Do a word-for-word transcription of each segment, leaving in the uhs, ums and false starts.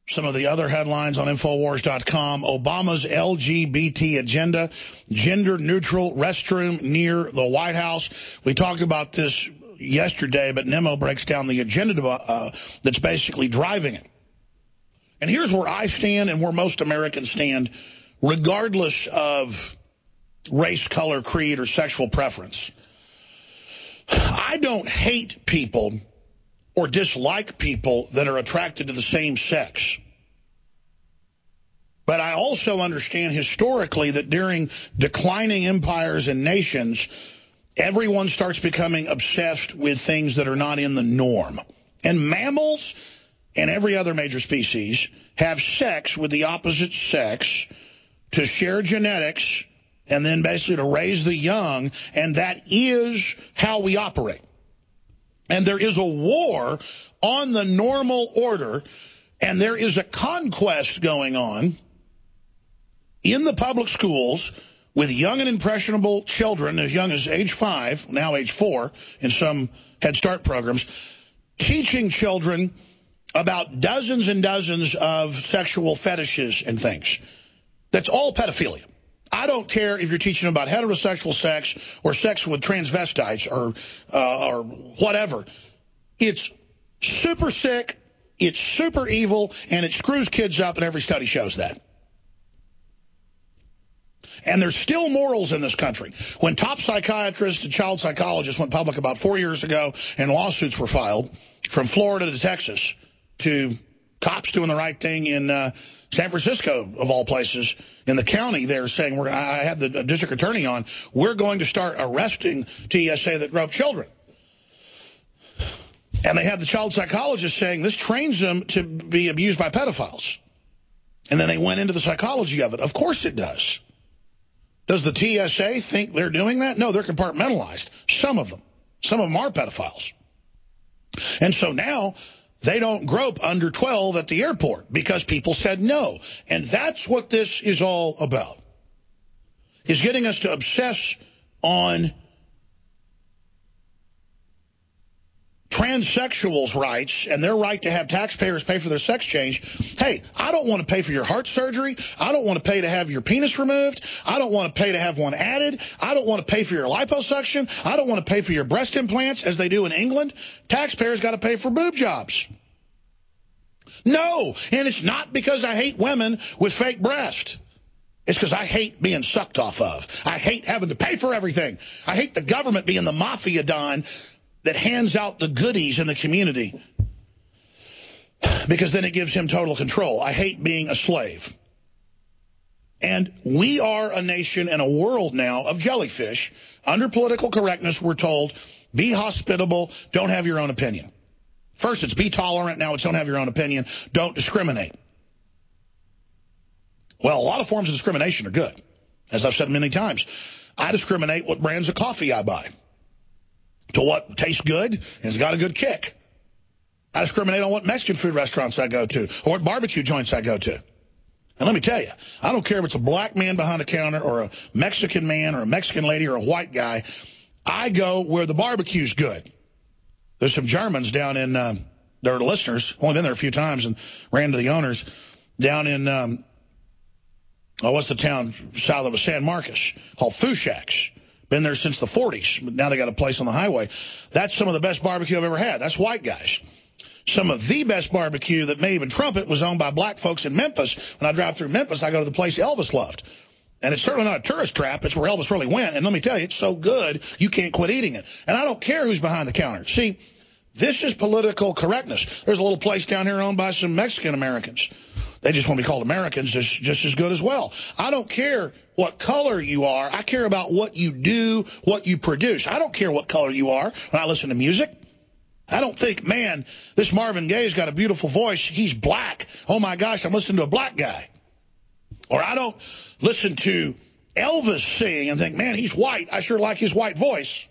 Some of the other headlines on Infowars dot com. Obama's L G B T agenda, gender-neutral restroom near the White House. We talked about this yesterday, but Nemo breaks down the agenda uh, that's basically driving it. And here's where I stand and where most Americans stand, regardless of race, color, creed, or sexual preference. I don't hate people or dislike people that are attracted to the same sex. But I also understand historically that during declining empires and nations, everyone starts becoming obsessed with things that are not in the norm. And mammals and every other major species have sex with the opposite sex to share genetics and then basically to raise the young, and that is how we operate. And there is a war on the normal order, and there is a conquest going on in the public schools with young and impressionable children as young as age five, now age four, in some Head Start programs, teaching children about dozens and dozens of sexual fetishes and things. That's all pedophilia. I don't care if you're teaching about heterosexual sex or sex with transvestites or uh, or whatever. It's super sick, it's super evil, and it screws kids up, and every study shows that. And there's still morals in this country. When top psychiatrists and child psychologists went public about four years ago and lawsuits were filed from Florida to Texas to cops doing the right thing in uh, San Francisco, of all places, in the county, they're saying, we're, I had the district attorney on, we're going to start arresting T S A that grope children. And they had the child psychologist saying this trains them to be abused by pedophiles. And then they went into the psychology of it. Of course it does. Does the T S A think they're doing that? No, they're compartmentalized. Some of them. Some of them are pedophiles. And so now they don't grope under twelve at the airport because people said no. And that's what this is all about, is getting us to obsess on transsexuals' rights and their right to have taxpayers pay for their sex change. Hey, I don't want to pay for your heart surgery. I don't want to pay to have your penis removed. I don't want to pay to have one added. I don't want to pay for your liposuction. I don't want to pay for your breast implants as they do in England. Taxpayers got to pay for boob jobs. No, and it's not because I hate women with fake breasts. It's because I hate being sucked off of. I hate having to pay for everything. I hate the government being the mafia don that hands out the goodies in the community, because then it gives him total control. I hate being a slave. And we are a nation and a world now of jellyfish. Under political correctness, we're told, be hospitable, don't have your own opinion. First, it's be tolerant. Now it's don't have your own opinion. Don't discriminate. Well, a lot of forms of discrimination are good. As I've said many times, I discriminate what brands of coffee I buy to what tastes good and has got a good kick. I discriminate on what Mexican food restaurants I go to or what barbecue joints I go to. And let me tell you, I don't care if it's a black man behind the counter or a Mexican man or a Mexican lady or a white guy. I go where the barbecue's good. There's some Germans down in, um, they're listeners, only been there a few times and ran to the owners, down in, um, oh, what's the town south of San Marcos, called Fushaks. Been there since the forties, but now they got a place on the highway. That's some of the best barbecue I've ever had. That's white guys. Some of the best barbecue that may even trump it was owned by black folks in Memphis. When I drive through Memphis, I go to the place Elvis loved. And it's certainly not a tourist trap. It's where Elvis really went. And let me tell you, it's so good, you can't quit eating it. And I don't care who's behind the counter. See, this is political correctness. There's a little place down here owned by some Mexican Americans. They just want to be called Americans, just, just as good as well. I don't care what color you are. I care about what you do, what you produce. I don't care what color you are when I listen to music. I don't think, man, this Marvin Gaye's got a beautiful voice. He's black. Oh, my gosh, I'm listening to a black guy. Or I don't listen to Elvis sing and think, man, he's white. I sure like his white voice.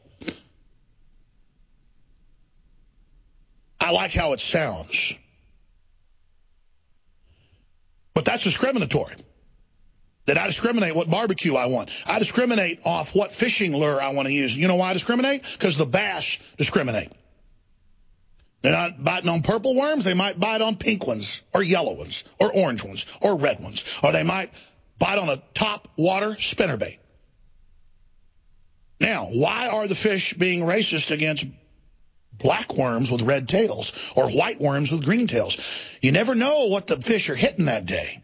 I like how it sounds. But that's discriminatory. That I discriminate what barbecue I want. I discriminate off what fishing lure I want to use. You know why I discriminate? Because the bass discriminate. They're not biting on purple worms. They might bite on pink ones or yellow ones or orange ones or red ones. Or they might bite on a top water spinnerbait. Now, why are the fish being racist against black worms with red tails or white worms with green tails? You never know what the fish are hitting that day.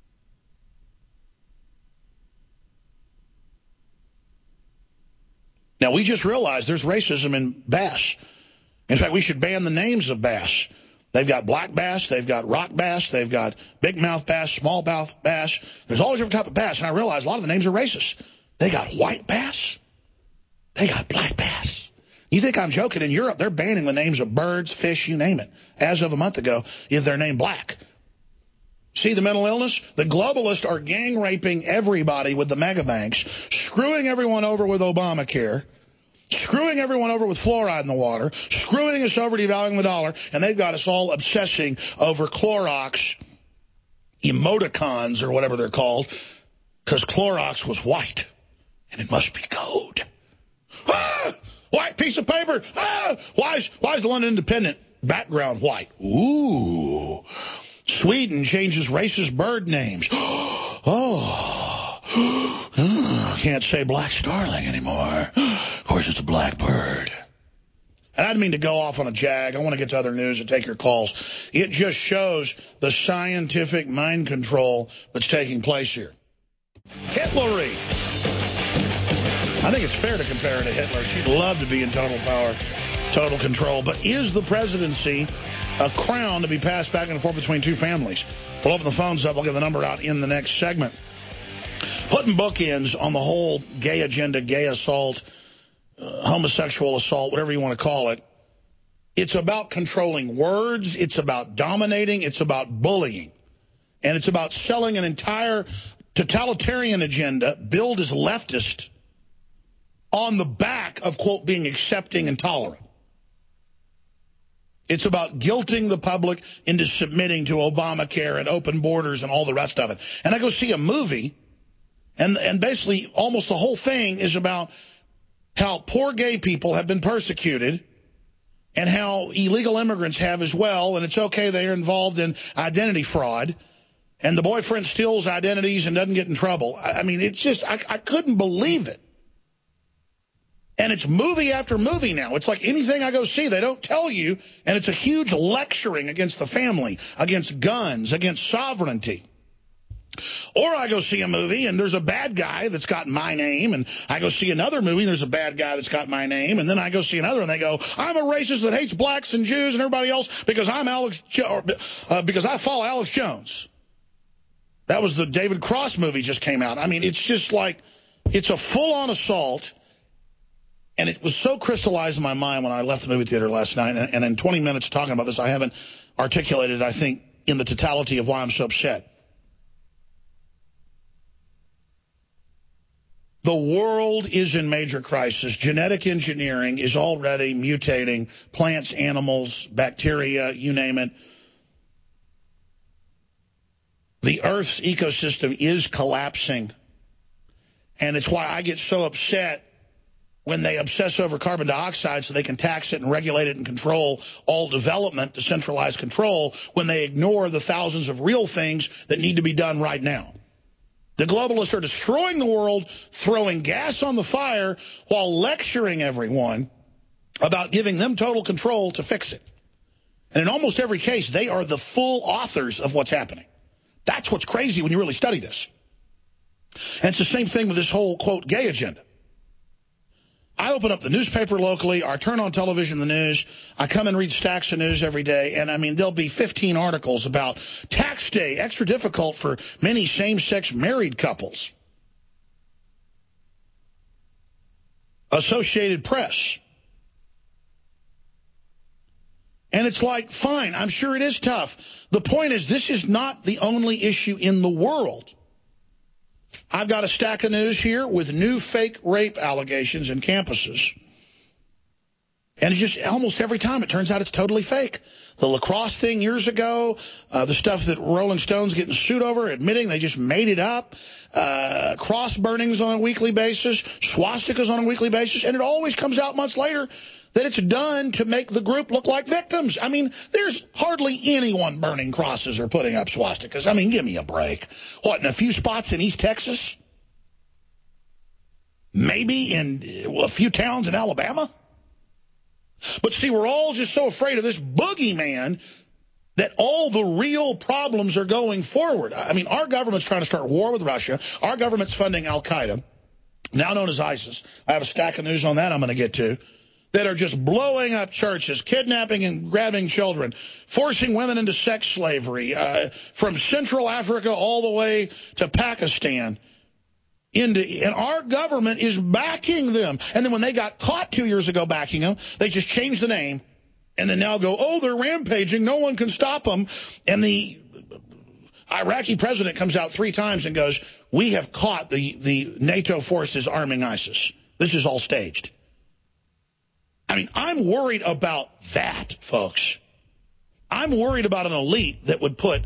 Now, we just realized there's racism in bass. In fact, we should ban the names of bass. They've got black bass, they've got rock bass, they've got big mouth bass, small mouth bass. There's all different type of bass, and I realize a lot of the names are racist. They got white bass, they got black bass. You think I'm joking? In Europe, they're banning the names of birds, fish, you name it, as of a month ago, if they're named black. See the mental illness? The globalists are gang raping everybody with the mega banks, screwing everyone over with Obamacare, screwing everyone over with fluoride in the water, screwing us over devaluing the dollar, and they've got us all obsessing over Clorox emoticons or whatever they're called, because Clorox was white, and it must be code. Ah! White piece of paper! Ah! Why is, why is the London Independent background white? Ooh. Sweden changes racist bird names. Oh. Can't say black starling anymore. Of course, it's a black bird. And I didn't mean to go off on a jag. I want to get to other news and take your calls. It just shows the scientific mind control that's taking place here. Hitlery. I think it's fair to compare her to Hitler. She'd love to be in total power, total control. But is the presidency a crown to be passed back and forth between two families? We'll open the phones up. I'll get the number out in the next segment. Putting bookends on the whole gay agenda, gay assault, uh, homosexual assault, whatever you want to call it. It's about controlling words. It's about dominating. It's about bullying. And it's about selling an entire totalitarian agenda billed as leftist on the back of, quote, being accepting and tolerant. It's about guilting the public into submitting to Obamacare and open borders and all the rest of it. And I go see a movie, and, and basically almost the whole thing is about how poor gay people have been persecuted and how illegal immigrants have as well, and it's okay they're involved in identity fraud, and the boyfriend steals identities and doesn't get in trouble. I mean, it's just, I, I couldn't believe it. And it's movie after movie now. It's like anything I go see, they don't tell you. And it's a huge lecturing against the family, against guns, against sovereignty. Or I go see a movie and there's a bad guy that's got my name. And I go see another movie and there's a bad guy that's got my name. And then I go see another and they go, I'm a racist that hates blacks and Jews and everybody else because I'm Alex, jo uh, because I follow Alex Jones. That was the David Cross movie just came out. I mean, it's just like, it's a full-on assault. And it was so crystallized in my mind when I left the movie theater last night. And in twenty minutes talking about this, I haven't articulated, I think, in the totality of why I'm so upset. The world is in major crisis. Genetic engineering is already mutating plants, animals, bacteria, you name it. The Earth's ecosystem is collapsing. And it's why I get so upset when they obsess over carbon dioxide so they can tax it and regulate it and control all development to centralize control when they ignore the thousands of real things that need to be done right now. The globalists are destroying the world, throwing gas on the fire while lecturing everyone about giving them total control to fix it. And in almost every case, they are the full authors of what's happening. That's what's crazy when you really study this. And it's the same thing with this whole, quote, gay agenda. I open up the newspaper locally, or I turn on television, the news. I come and read stacks of news every day, and I mean, there'll be fifteen articles about tax day, extra difficult for many same-sex married couples. Associated Press. And it's like, fine, I'm sure it is tough. The point is, this is not the only issue in the world. I've got a stack of news here with new fake rape allegations in campuses. And it's just almost every time it turns out it's totally fake. The lacrosse thing years ago, uh, the stuff that Rolling Stone's getting sued over, admitting they just made it up, uh, cross burnings on a weekly basis, swastikas on a weekly basis, and it always comes out months later that it's done to make the group look like victims. I mean, there's hardly anyone burning crosses or putting up swastikas. I mean, give me a break. What, in a few spots in East Texas? Maybe in a few towns in Alabama? But see, we're all just so afraid of this boogeyman that all the real problems are going forward. I mean, our government's trying to start war with Russia. Our government's funding Al-Qaeda, now known as ISIS. I have a stack of news on that I'm going to get to, that are just blowing up churches, kidnapping and grabbing children, forcing women into sex slavery, uh, from Central Africa all the way to Pakistan. Into, and our government is backing them. And then when they got caught two years ago backing them, they just changed the name and then now go, oh, they're rampaging. No one can stop them. And the Iraqi president comes out three times and goes, we have caught the, the NATO forces arming ISIS. This is all staged. I mean, I'm worried about that, folks. I'm worried about an elite that would put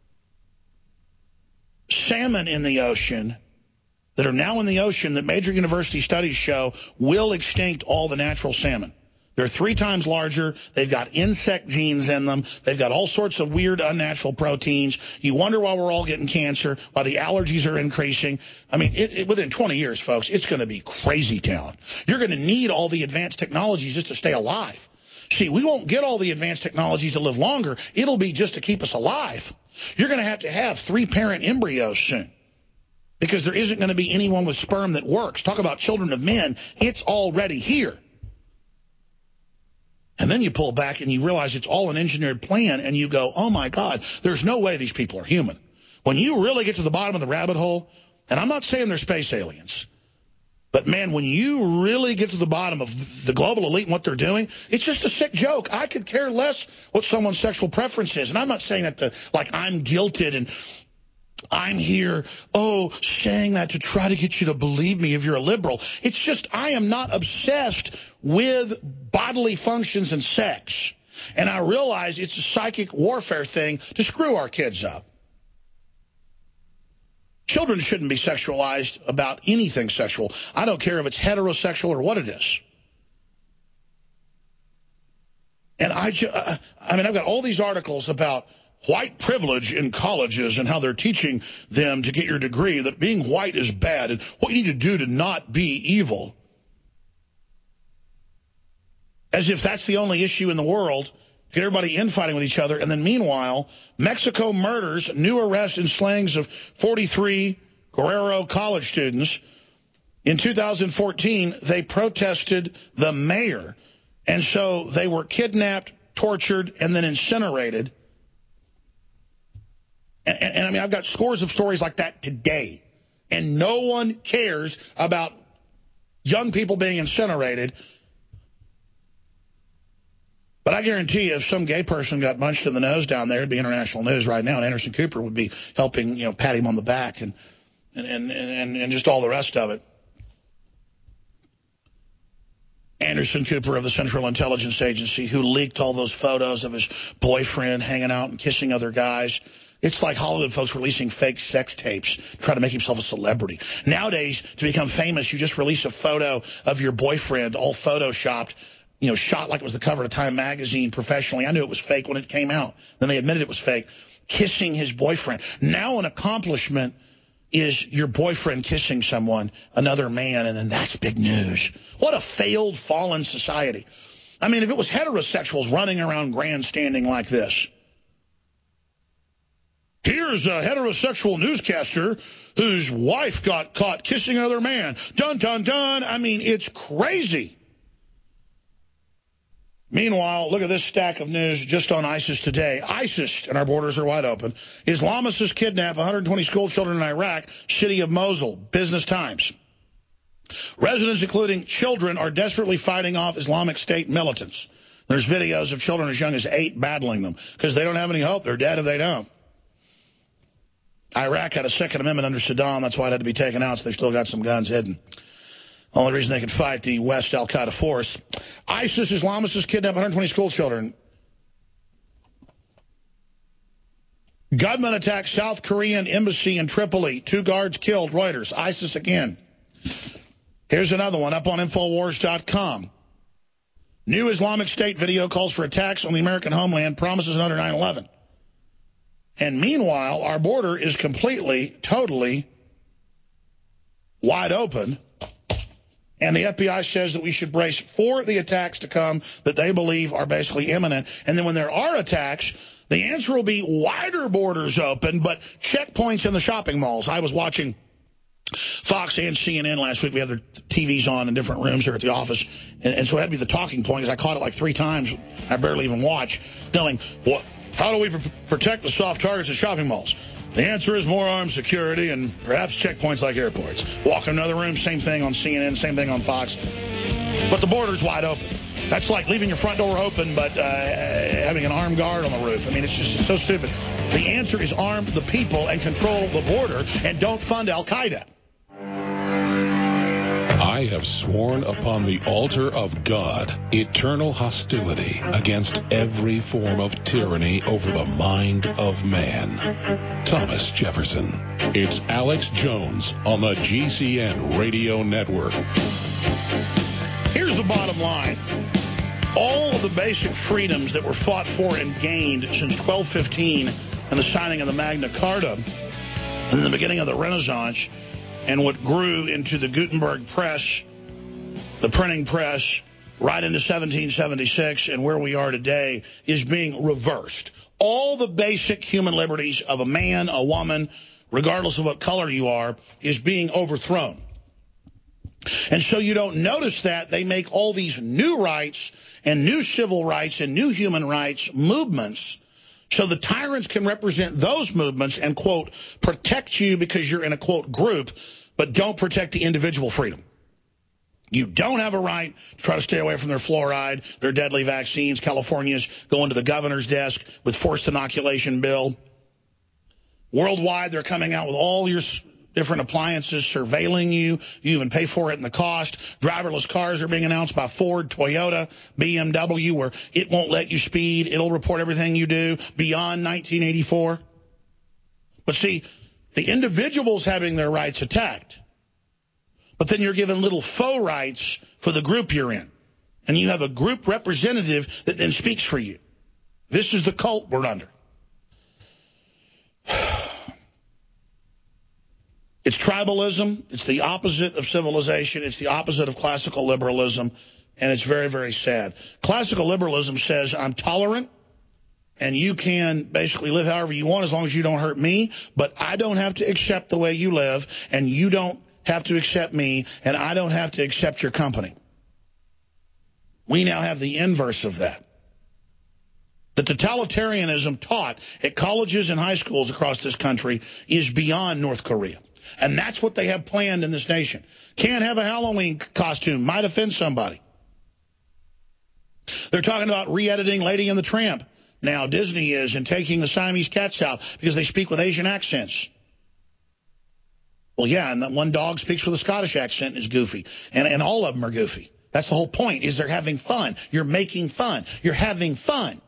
salmon in the ocean that are now in the ocean that major university studies show will extinct all the natural salmon. They're three times larger. They've got insect genes in them. They've got all sorts of weird, unnatural proteins. You wonder why we're all getting cancer, why the allergies are increasing. I mean, it, it, within twenty years, folks, it's going to be crazy town. You're going to need all the advanced technologies just to stay alive. See, we won't get all the advanced technologies to live longer. It'll be just to keep us alive. You're going to have to have three-parent embryos soon, because there isn't going to be anyone with sperm that works. Talk about children of men. It's already here. And then you pull back and you realize it's all an engineered plan, and you go, oh, my God, there's no way these people are human. When you really get to the bottom of the rabbit hole, and I'm not saying they're space aliens, but, man, when you really get to the bottom of the global elite and what they're doing, it's just a sick joke. I could care less what someone's sexual preference is. And I'm not saying that to, like, I'm guilted and I'm here, oh, saying that to try to get you to believe me if you're a liberal. It's just I am not obsessed with bodily functions and sex. And I realize it's a psychic warfare thing to screw our kids up. Children shouldn't be sexualized about anything sexual. I don't care if it's heterosexual or what it is. And I, uh, I mean, I've got all these articles about white privilege in colleges and how they're teaching them to get your degree, that being white is bad and what you need to do to not be evil. As if that's the only issue in the world, get everybody infighting with each other. And then meanwhile, Mexico murders, new arrests and slayings of forty-three Guerrero college students. In two thousand fourteen, they protested the mayor. And so they were kidnapped, tortured, and then incinerated. And, and, and I mean, I've got scores of stories like that today. And no one cares about young people being incinerated. But I guarantee you, if some gay person got punched in the nose down there, it'd be international news right now. And Anderson Cooper would be helping, you know, pat him on the back and and and and, and just all the rest of it. Anderson Cooper of the Central Intelligence Agency, who leaked all those photos of his boyfriend hanging out and kissing other guys. It's like Hollywood folks releasing fake sex tapes to try to make himself a celebrity. Nowadays, to become famous, you just release a photo of your boyfriend, all photoshopped, you know, shot like it was the cover of Time magazine professionally. I knew it was fake when it came out. Then they admitted it was fake. Kissing his boyfriend. Now an accomplishment is your boyfriend kissing someone, another man, and then that's big news. What a failed, fallen society. I mean, if it was heterosexuals running around grandstanding like this. Here's a heterosexual newscaster whose wife got caught kissing another man. Dun, dun, dun. I mean, it's crazy. Meanwhile, look at this stack of news just on ISIS today. ISIS, and our borders are wide open. Islamists kidnap one hundred twenty school children in Iraq, city of Mosul. Business Times. Residents, including children, are desperately fighting off Islamic State militants. There's videos of children as young as eight battling them because they don't have any hope. They're dead if they don't. Iraq had a Second Amendment under Saddam. That's why it had to be taken out, so they've still got some guns hidden. Only reason they could fight the West al-Qaeda force. ISIS Islamists kidnap one hundred twenty school children. Gunman attacks South Korean embassy in Tripoli. Two guards killed. Reuters. ISIS again. Here's another one up on Infowars dot com. New Islamic State video calls for attacks on the American homeland, promises another nine eleven. And meanwhile, our border is completely, totally wide open. And the F B I says that we should brace for the attacks to come that they believe are basically imminent. And then when there are attacks, the answer will be wider borders open, but checkpoints in the shopping malls. I was watching Fox and C N N last week. We had their T Vs on in different rooms here at the office. And, and so it had to be the talking point because I caught it like three times. I barely even watch. Going, what? How do we pr protect the soft targets at shopping malls? The answer is more armed security and perhaps checkpoints like airports. Walk in another room, same thing on C N N, same thing on Fox. But the border's wide open. That's like leaving your front door open but uh, having an armed guard on the roof. I mean, it's just so stupid. The answer is arm the people and control the border and don't fund Al-Qaeda. I have sworn upon the altar of God eternal hostility against every form of tyranny over the mind of man. Thomas Jefferson. It's Alex Jones on the G C N Radio Network. Here's the bottom line. All of the basic freedoms that were fought for and gained since twelve fifteen and the signing of the Magna Carta and the beginning of the Renaissance and what grew into the Gutenberg press, the printing press, right into seventeen seventy-six and where we are today is being reversed. All the basic human liberties of a man, a woman, regardless of what color you are, is being overthrown. And so you don't notice that they make all these new rights and new civil rights and new human rights movements so the tyrants can represent those movements and, quote, protect you because you're in a, quote, group, but don't protect the individual freedom. You don't have a right to try to stay away from their fluoride, their deadly vaccines. California's going to the governor's desk with forced inoculation bill. Worldwide, they're coming out with all your different appliances surveilling you. You even pay for it in the cost. Driverless cars are being announced by Ford, Toyota, B M W, where it won't let you speed. It'll report everything you do beyond nineteen eighty-four. But see, the individual's having their rights attacked. But then you're given little faux rights for the group you're in. And you have a group representative that then speaks for you. This is the cult we're under. It's tribalism. It's the opposite of civilization. It's the opposite of classical liberalism. And it's very, very sad. Classical liberalism says I'm tolerant and you can basically live however you want as long as you don't hurt me. But I don't have to accept the way you live and you don't have to accept me and I don't have to accept your company. We now have the inverse of that. The totalitarianism taught at colleges and high schools across this country is beyond North Korea. And that's what they have planned in this nation. Can't have a Halloween costume. Might offend somebody. They're talking about re-editing Lady and the Tramp. Now Disney is and taking the Siamese cats out because they speak with Asian accents. Well, yeah, and that one dog speaks with a Scottish accent and is goofy. And, and all of them are goofy. That's the whole point, is they're having fun. You're making fun. You're having fun.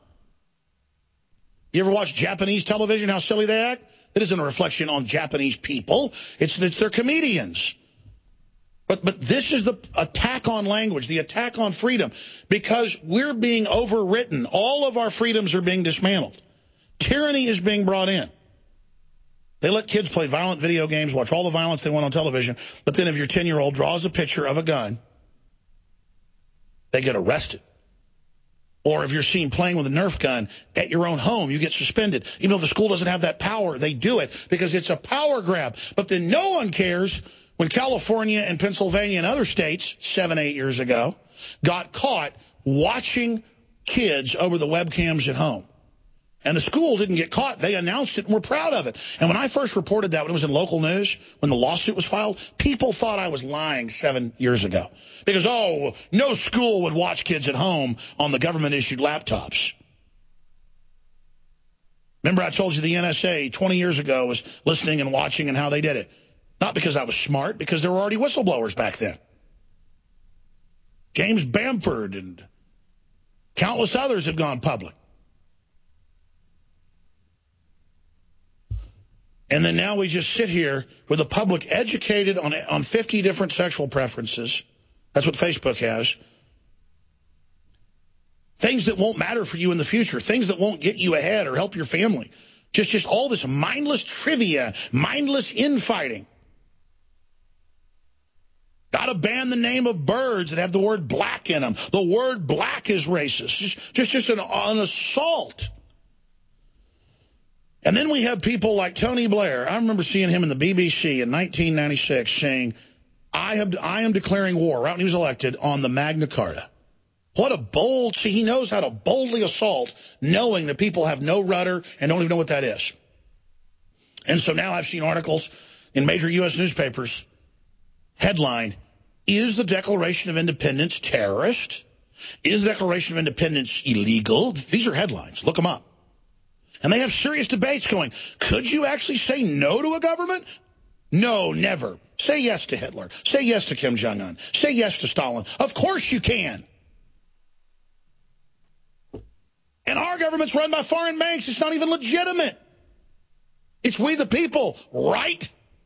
You ever watch Japanese television, how silly they act? It isn't a reflection on Japanese people. It's, it's their comedians. But, but this is the attack on language, the attack on freedom, because we're being overwritten. All of our freedoms are being dismantled. Tyranny is being brought in. They let kids play violent video games, watch all the violence they want on television, but then if your ten-year-old draws a picture of a gun, they get arrested. Or if you're seen playing with a Nerf gun at your own home, you get suspended. Even though the school doesn't have that power, they do it because it's a power grab. But then no one cares when California and Pennsylvania and other states, seven, eight years ago, got caught watching kids over the webcams at home. And the school didn't get caught. They announced it and were proud of it. And when I first reported that, when it was in local news, when the lawsuit was filed, people thought I was lying seven years ago. Because, oh, no school would watch kids at home on the government-issued laptops. Remember I told you the N S A twenty years ago was listening and watching and how they did it. Not because I was smart, because there were already whistleblowers back then. James Bamford and countless others had gone public. And then now we just sit here with the public educated on, on fifty different sexual preferences. That's what Facebook has. Things that won't matter for you in the future. Things that won't get you ahead or help your family. Just, just all this mindless trivia, mindless infighting. Got to ban the name of birds that have the word black in them. The word black is racist. Just, just, just an, an assault. And then we have people like Tony Blair. I remember seeing him in the B B C in nineteen ninety-six saying, I, have, I am declaring war, right when he was elected, on the Magna Carta. What a bold, see, he knows how to boldly assault, knowing that people have no rudder and don't even know what that is. And so now I've seen articles in major U S newspapers, headline, is the Declaration of Independence terrorist? Is the Declaration of Independence illegal? These are headlines. Look them up. And they have serious debates going, could you actually say no to a government? No, never. Say yes to Hitler. Say yes to Kim Jong-un. Say yes to Stalin. Of course you can. And our government's run by foreign banks. It's not even legitimate. It's we the people, right?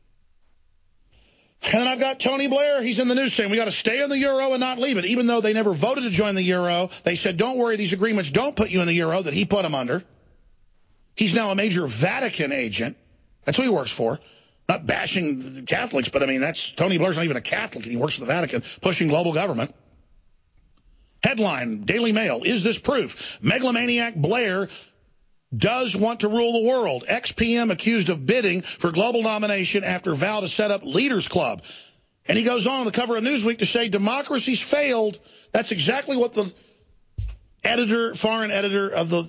And then I've got Tony Blair. He's in the news saying we got to stay in the euro and not leave it. Even though they never voted to join the euro, they said, don't worry, these agreements don't put you in the euro that he put them under. He's now a major Vatican agent. That's who he works for. Not bashing Catholics, but I mean, that's Tony Blair's not even a Catholic. He works for the Vatican, pushing global government. Headline, Daily Mail, is this proof? Megalomaniac Blair does want to rule the world. Ex-P M accused of bidding for global domination after vow to set up Leaders Club. And he goes on on the cover of Newsweek to say democracy's failed. That's exactly what the editor, foreign editor of the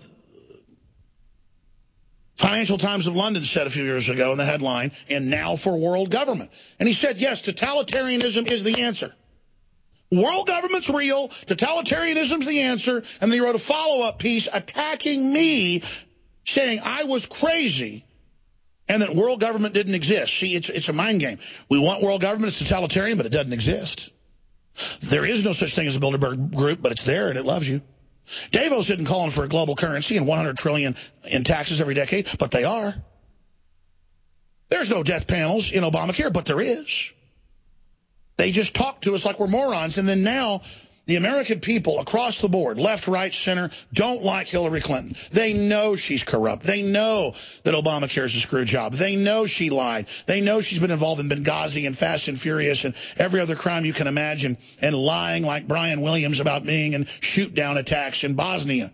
Financial Times of London said a few years ago in the headline, and now for world government. And he said, yes, totalitarianism is the answer. World government's real, totalitarianism's the answer, and then he wrote a follow-up piece attacking me, saying I was crazy and that world government didn't exist. See, it's, it's a mind game. We want world government, it's totalitarian, but it doesn't exist. There is no such thing as a Bilderberg group, but it's there and it loves you. Davos isn't calling for a global currency and one hundred trillion dollars in taxes every decade, but they are. There's no death panels in Obamacare, but there is. They just talk to us like we're morons, and then now the American people across the board, left, right, center, don't like Hillary Clinton. They know she's corrupt. They know that Obamacare is a screw job. They know she lied. They know she's been involved in Benghazi and Fast and Furious and every other crime you can imagine, and lying like Brian Williams about being in shoot-down attacks in Bosnia.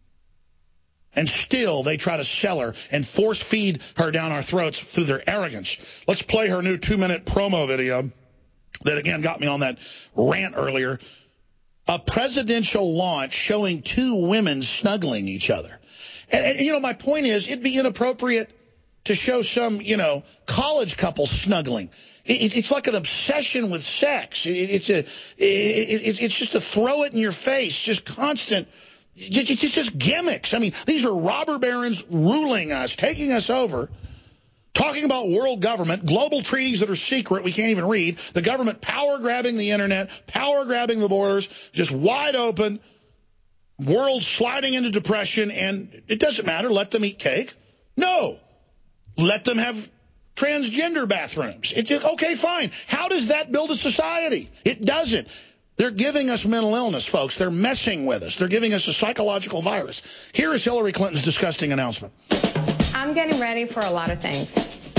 And still they try to sell her and force-feed her down our throats through their arrogance. Let's play her new two-minute promo video that, again, got me on that rant earlier. A presidential launch showing two women snuggling each other. And, and, you know, my point is, it'd be inappropriate to show some, you know, college couple snuggling. It, it's like an obsession with sex. It, it's a, it, it's, it's just to throw it in your face, just constant, it's just, just gimmicks. I mean, these are robber barons ruling us, taking us over. Talking about world government, global treaties that are secret, we can't even read, the government power-grabbing the internet, power-grabbing the borders, just wide open, world sliding into depression, and it doesn't matter, let them eat cake. No, let them have transgender bathrooms. It's just, okay, fine. How does that build a society? It doesn't. They're giving us mental illness, folks. They're messing with us. They're giving us a psychological virus. Here is Hillary Clinton's disgusting announcement. I'm getting ready for a lot of things.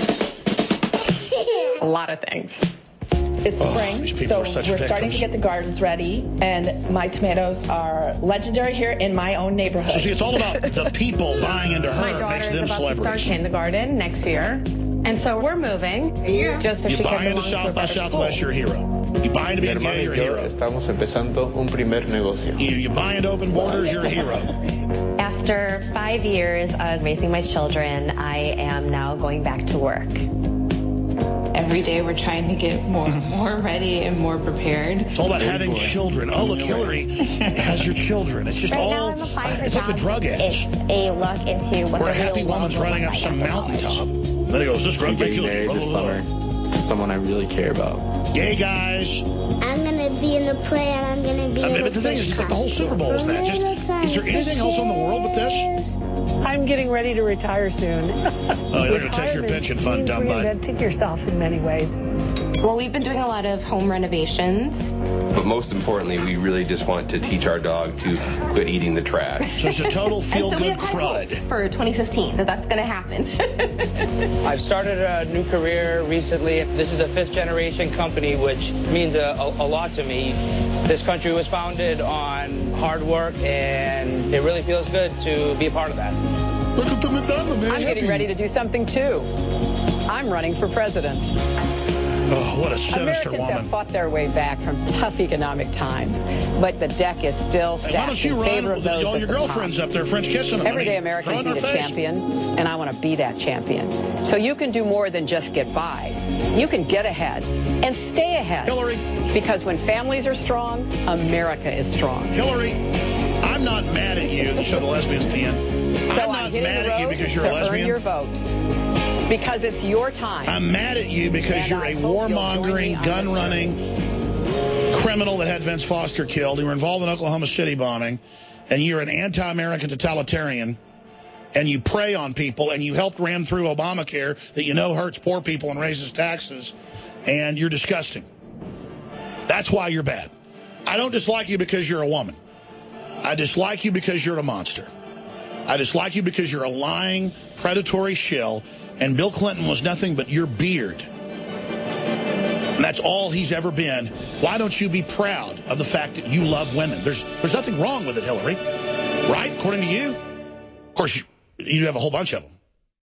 A lot of things. It's spring, oh, so we're victims. starting to get the gardens ready, and my tomatoes are legendary here in my own neighborhood. So see, it's all about the people buying into her. My daughter makes is them about celebrities. to start kindergarten next year, and so we're moving. Yeah. Just so You she buy can into belong to a South by better Southwest, school. you're a hero. You buy into being gay, you're a hero. Estamos empezando un primer negocio. You, you buy into open borders, you're a hero. After five years of raising my children, I am now going back to work. Every day we're trying to get more more ready and more prepared. It's all about having children. Oh, look, Hillary has your children. It's just Right all, now I'm applying for it's like the jobs. drug ads. It's a look into what Where a the real happy world woman's will running look up like some after college. mountaintop. Then he goes, this drug I'm may getting kill you. married Blah, this blah, blah. summer to someone I really care about. Gay guys. I'm going to be in the play and I'm going to be I mean, in but the thing is, it's like the whole Super Bowl is that. Just, is there anything else on the world but this? I'm getting ready to retire soon. Oh, they're going to take your pension pension fund, you dumb butt. reinvented yourself in many ways. Well, we've been doing a lot of home renovations. But most importantly, we really just want to teach our dog to quit eating the trash. So it's a total feel-good so crud. For twenty fifteen, that that's going to happen. I've started a new career recently. This is a fifth-generation company, which means a, a, a lot to me. This country was founded on hard work, and it really feels good to be a part of that. Look at the Madonna, man. I'm getting ready to do something, too. I'm running for president. Oh, what a sinister Americans woman. have fought their way back from tough economic times, but the deck is still stacked hey, why don't you in run favor of with those all your girlfriends top. up there, French kissing them? Everyday I mean, Americans need a face. champion, and I want to be that champion. So you can do more than just get by. You can get ahead and stay ahead. Hillary. Because when families are strong, America is strong. Hillary, I'm not mad at you. They show the lesbians at the end. So I'm I'm not hitting mad the at you road because you're to a lesbian. earn your vote. Because it's your time. I'm mad at you because And you're I a hope you'll warmongering, join me on gun-running criminal that had Vince Foster killed. You were involved in Oklahoma City bombing. And you're an anti-American totalitarian. And you prey on people. And you helped ram through Obamacare that you know hurts poor people and raises taxes. And you're disgusting. That's why you're bad. I don't dislike you because you're a woman. I dislike you because you're a monster. I dislike you because you're a lying, predatory shill, and Bill Clinton was nothing but your beard. And that's all he's ever been. Why don't you be proud of the fact that you love women? There's there's nothing wrong with it, Hillary. Right? According to you? Of course, you, you have a whole bunch of them.